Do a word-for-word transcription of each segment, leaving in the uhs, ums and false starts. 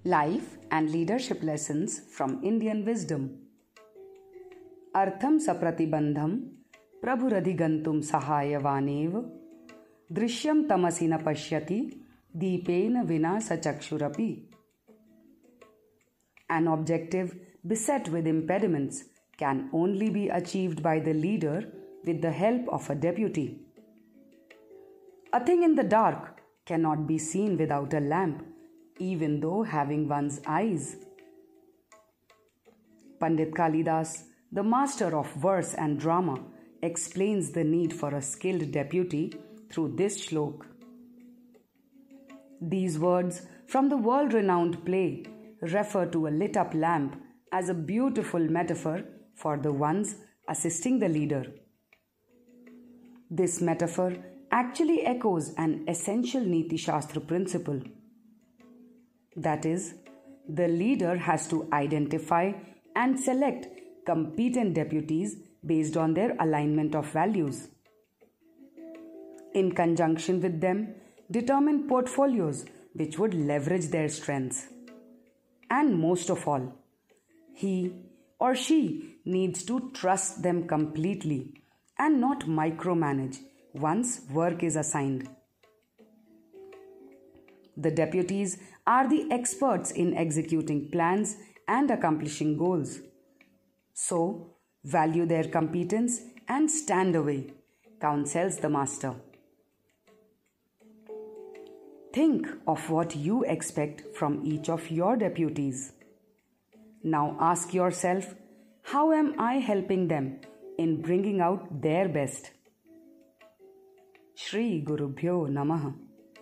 Life and Leadership Lessons from Indian Wisdom. Artham sapratibandham prabhuradhigantum sahayavanev drishyam tamasina pashyati deepena vinasa chakshurapi. An objective beset with impediments can only be achieved by the leader with the help of a deputy. A thing in the dark cannot be seen without a lamp, even though having one's eyes. Pandit Kalidas, the master of verse and drama, explains the need for a skilled deputy through this shlok. These words from the world-renowned play refer to a lit-up lamp as a beautiful metaphor for the ones assisting the leader. This metaphor actually echoes an essential Niti Shastra principle. That is, the leader has to identify and select competent deputies based on their alignment of values. In conjunction with them, determine portfolios which would leverage their strengths. And most of all, he or she needs to trust them completely and not micromanage once work is assigned. The deputies are the experts in executing plans and accomplishing goals. So, value their competence and stand away, counsels the master. Think of what you expect from each of your deputies. Now ask yourself, how am I helping them in bringing out their best? Shri Gurubhyo Namaha.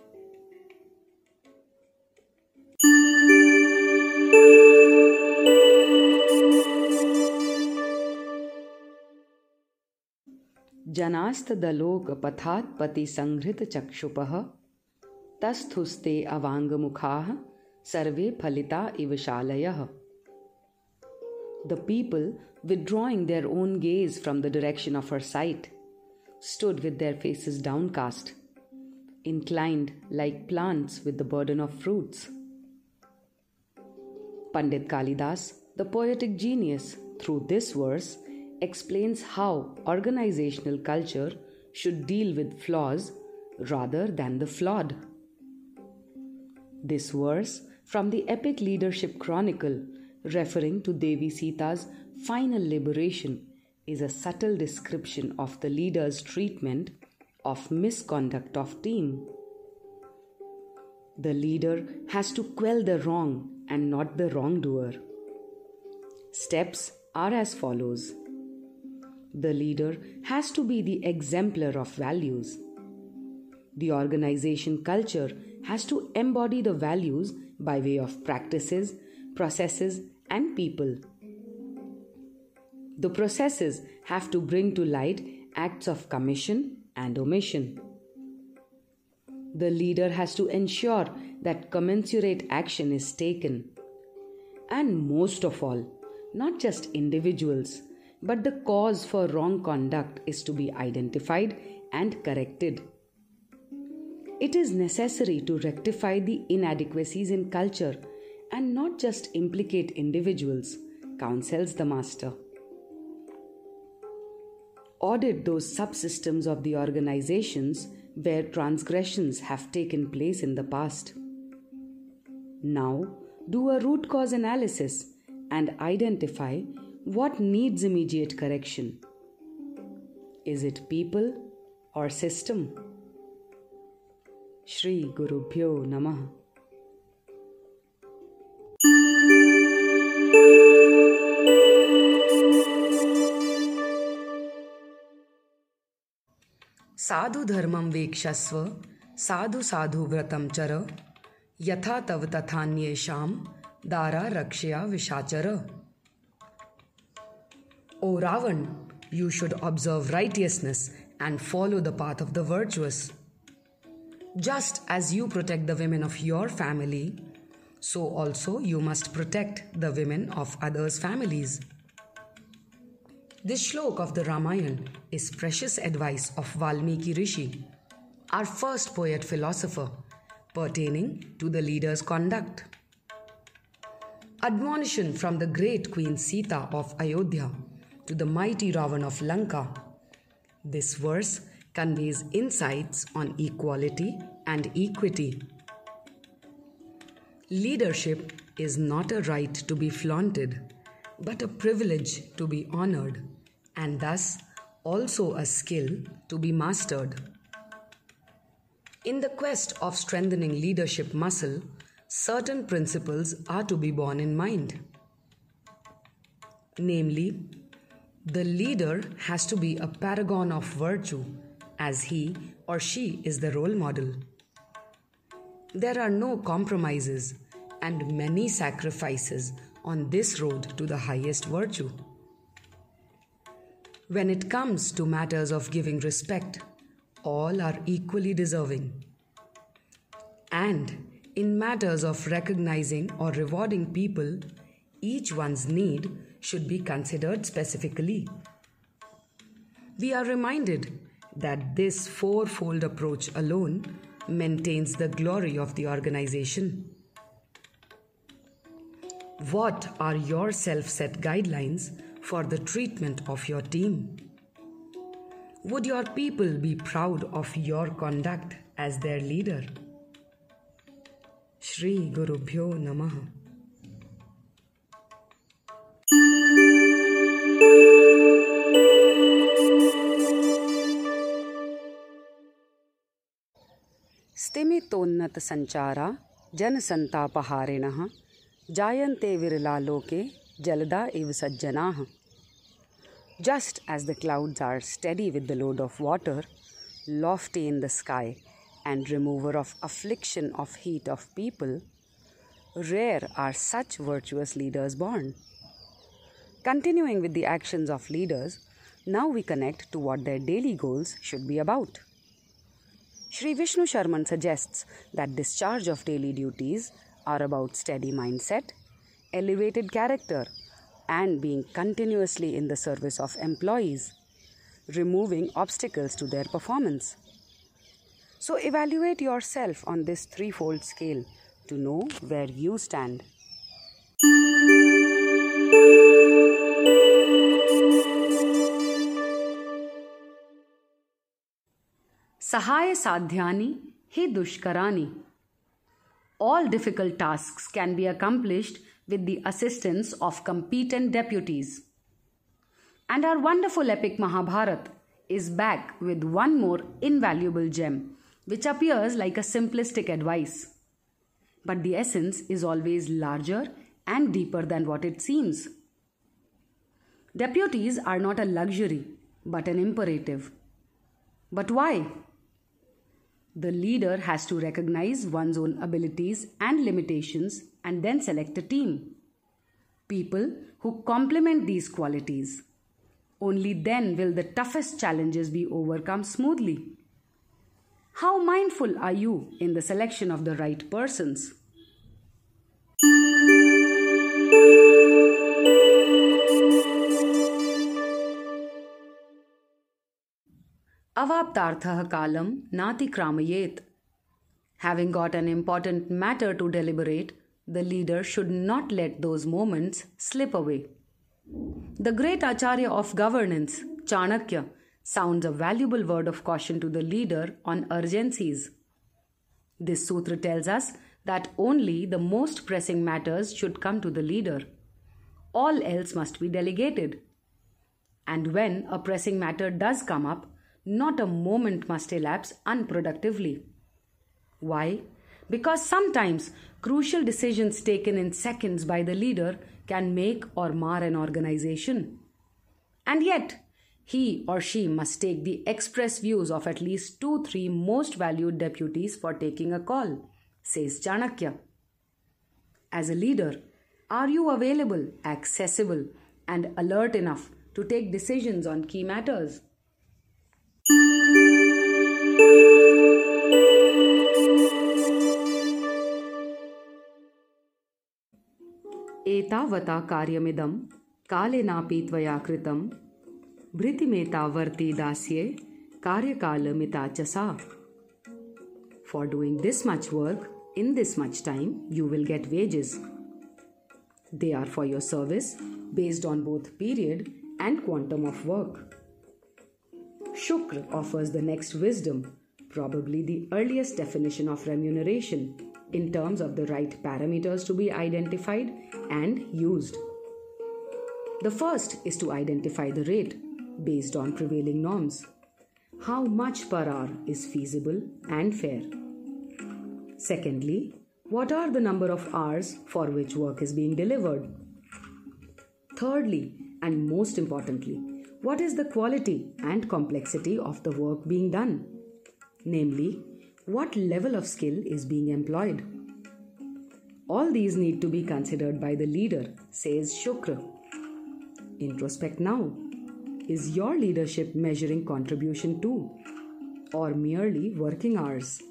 जनास्तदलोक पथात् पति संघृत चक्षुपः तस्थुस्ते अवांगमुखाः सर्वे फलिता इव शालयः. The people, withdrawing their own gaze from the direction of her sight, stood with their faces downcast, inclined like plants with the burden of fruits. Pandit Kalidas, the poetic genius, through this verse, explains how organizational culture should deal with flaws rather than the flawed. This verse from the epic leadership chronicle, referring to Devi Sita's final liberation, is a subtle description of the leader's treatment of misconduct of team. The leader has to quell the wrong and not the wrongdoer. Steps are as follows. The leader has to be the exemplar of values. The organization culture has to embody the values by way of practices, processes, and people. The processes have to bring to light acts of commission and omission. The leader has to ensure that commensurate action is taken. And most of all, not just individuals, but the cause for wrong conduct is to be identified and corrected. It is necessary to rectify the inadequacies in culture and not just implicate individuals, counsels the master. Audit those subsystems of the organizations where transgressions have taken place in the past. Now, do a root cause analysis and identify what needs immediate correction. Is it people or system? Shri Gurubhyo Namaha. साधु धर्मं वेक्षस्व साधु साधु व्रतं चर यथा तव तथान्येषां Dara रक्षया विशाचर. O Ravan, you should observe righteousness and follow the path of the virtuous. Just as you protect the women of your family, so also you must protect the women of others' families. This shlok of the Ramayana is precious advice of Valmiki Rishi, our first poet philosopher, pertaining to the leader's conduct. Admonition from the great Queen Sita of Ayodhya to the mighty Ravan of Lanka. This verse conveys insights on equality and equity. Leadership is not a right to be flaunted, but a privilege to be honored, and thus also a skill to be mastered. In the quest of strengthening leadership muscle, certain principles are to be borne in mind. Namely, the leader has to be a paragon of virtue, as he or she is the role model. There are no compromises and many sacrifices on this road to the highest virtue. When it comes to matters of giving respect, all are equally deserving. And in matters of recognizing or rewarding people, each one's need should be considered specifically. We are reminded that this fourfold approach alone maintains the glory of the organization. What are your self-set guidelines for the treatment of your team? Would your people be proud of your conduct as their leader? Shri Gurubhyo Namaha. स्तिमितोन्नत संचारा जन संतापहारिणः जायन्ते विरला लोके jalada iv sajjanaah. Just as the clouds are steady with the load of water, lofty in the sky, and remover of affliction of heat of people, rare are such virtuous leaders born. Continuing with the actions of leaders, now we connect to what their daily goals should be about. Shri Vishnu Sharman suggests that discharge of daily duties are about steady mindset, elevated character, and being continuously in the service of employees, removing obstacles to their performance. So evaluate yourself on this threefold scale to know where you stand. Sahaya sadhyani hi dushkarani. All difficult tasks can be accomplished with the assistance of competent deputies. And our wonderful epic Mahabharata is back with one more invaluable gem, which appears like a simplistic advice. But the essence is always larger and deeper than what it seems. Deputies are not a luxury, but an imperative. But why? The leader has to recognize one's own abilities and limitations and then select a team. People who complement these qualities. Only then will the toughest challenges be overcome smoothly. How mindful are you in the selection of the right persons? Avaptarthah kalam nati kramayet. Having got an important matter to deliberate, the leader should not let those moments slip away. The great Acharya of governance, Chanakya, sounds a valuable word of caution to the leader on urgencies. This sutra tells us that only the most pressing matters should come to the leader. All else must be delegated. And when a pressing matter does come up, not a moment must elapse unproductively. Why? Because sometimes crucial decisions taken in seconds by the leader can make or mar an organization. And yet, he or she must take the express views of at least two, three most valued deputies for taking a call, says Chanakya. As a leader, are you available, accessible, and alert enough to take decisions on key matters? एतावता कार्यमिदं कालेनापि त्वया कृतं भृतिमेतावर्ति दास्ये कार्यकालमिता च सा. For doing this much work in this much time, you will get wages. They are for your service based on both period and quantum of work. Shukra offers the next wisdom, probably the earliest definition of remuneration, in terms of the right parameters to be identified and used. The first is to identify the rate based on prevailing norms. How much per hour is feasible and fair? Secondly, what are the number of hours for which work is being delivered? Thirdly, and most importantly, what is the quality and complexity of the work being done? Namely, what level of skill is being employed? All these need to be considered by the leader, says Shukra. Introspect now. Is your leadership measuring contribution too, or merely working hours?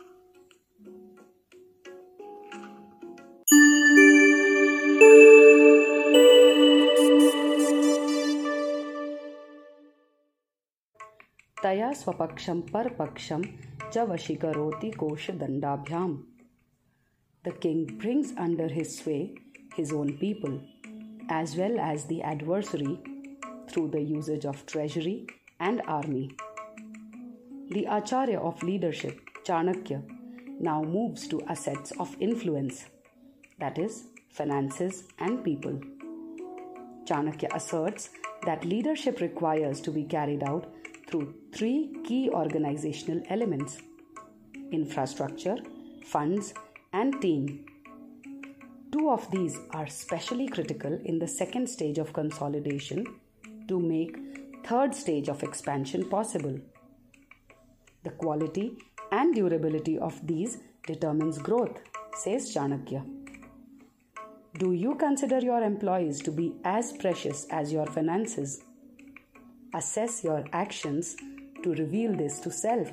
तया स्वपक्षं परपक्षं च वशीकरोति कोशदण्डाभ्याम्. The king brings under his sway his own people, as well as the adversary, through the usage of treasury and army. The Acharya of leadership, Chanakya, now moves to assets of influence, that is, finances and people. Chanakya asserts that leadership requires to be carried out through three key organizational elements: infrastructure, funds, and team. Two of these are specially critical in the second stage of consolidation to make third stage of expansion possible. The quality and durability of these determines growth, says Chanakya. Do you consider your employees to be as precious as your finances? Assess your actions to reveal this to self.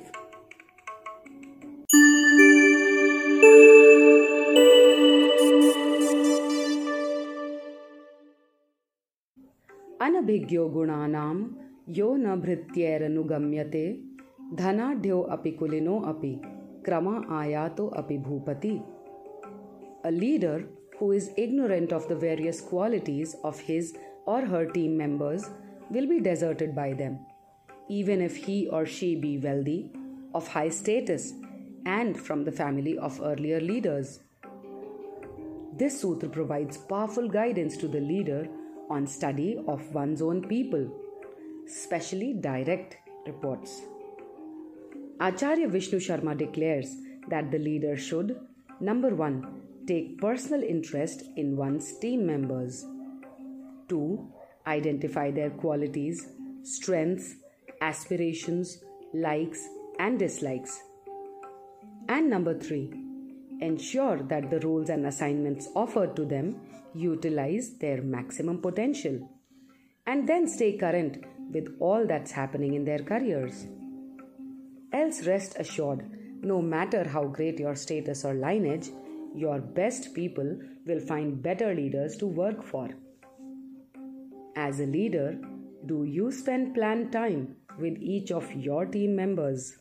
Anabhigyo gunanam yo na bhrityeranugamyate dhanadhyo api kulino api krama ayato api bhupati. A leader who is ignorant of the various qualities of his or her team members will be deserted by them, even if he or she be wealthy, of high status, and from the family of earlier leaders. This sutra provides powerful guidance to the leader on study of one's own people, especially direct reports. Acharya Vishnu Sharma declares that the leader should, number one, take personal interest in one's team members. two. Identify their qualities, strengths, aspirations, likes, and dislikes. And number three, ensure that the roles and assignments offered to them utilize their maximum potential, and then stay current with all that's happening in their careers. Else, rest assured, no matter how great your status or lineage, your best people will find better leaders to work for. As a leader, do you spend planned time with each of your team members?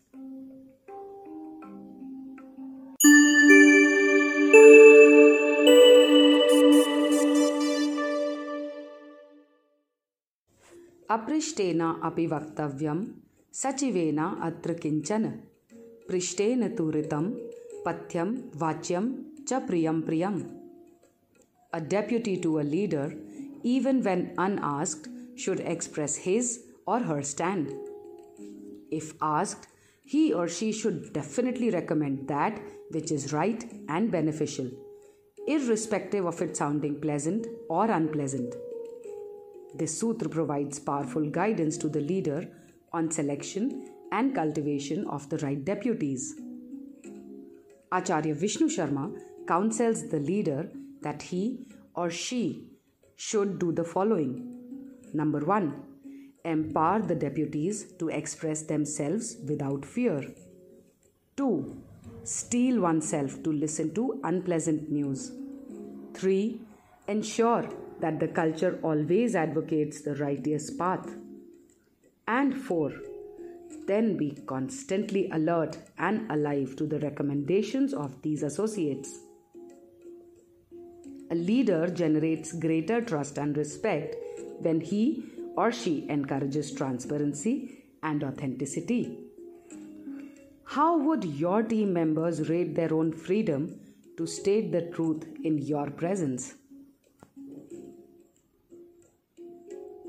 Aprishtena api vaktavyam sachivena atra kinchana prishtena turitam patyam vachyam cha priyam priyam. A deputy to a leader, even when unasked, should express his or her stand. If asked, he or she should definitely recommend that which is right and beneficial, irrespective of it sounding pleasant or unpleasant. This sutra provides powerful guidance to the leader on selection and cultivation of the right deputies. Acharya Vishnu Sharma counsels the leader that he or she should do the following. Number one, empower the deputies to express themselves without fear. two. Steel oneself to listen to unpleasant news. three. Ensure that the culture always advocates the righteous path. And four. Then be constantly alert and alive to the recommendations of these associates. A leader generates greater trust and respect when he or she encourages transparency and authenticity. How would your team members rate their own freedom to state the truth in your presence?